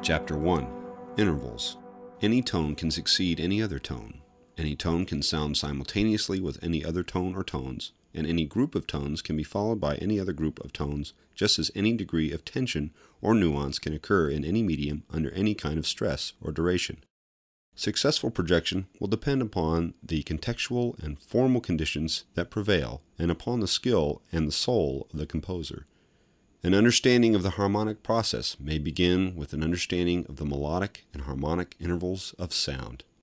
Chapter 1. Intervals. Any tone can succeed any other tone. Any tone can sound simultaneously with any other tone or tones, and any group of tones can be followed by any other group of tones, just as any degree of tension or nuance can occur in any medium under any kind of stress or duration. Successful projection will depend upon the contextual and formal conditions that prevail, and upon the skill and the soul of the composer. An understanding of the harmonic process may begin with an understanding of the melodic and harmonic intervals of sound.